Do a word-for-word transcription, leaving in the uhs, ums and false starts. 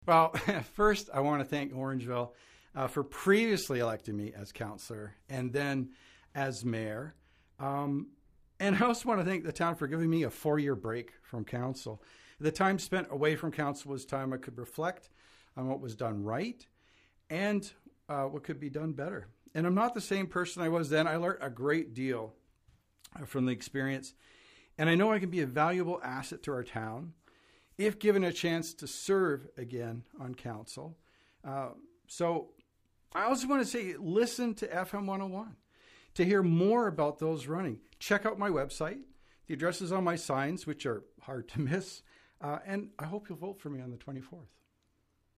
Well, first, I want to thank Orangeville uh, for previously electing me as councillor and then as mayor. Um, and I also want to thank the town for giving me a four-year break from council. The time spent away from council was time I could reflect on what was done right and uh, what could be done better. And I'm not the same person I was then. I learned a great deal from the experience. And I know I can be a valuable asset to our town if given a chance to serve again on council. Uh, so I also want to say, listen to F M one oh one. To hear more about those running, check out my website. The address is on my signs, which are hard to miss. Uh, and I hope you'll vote for me on the twenty-fourth.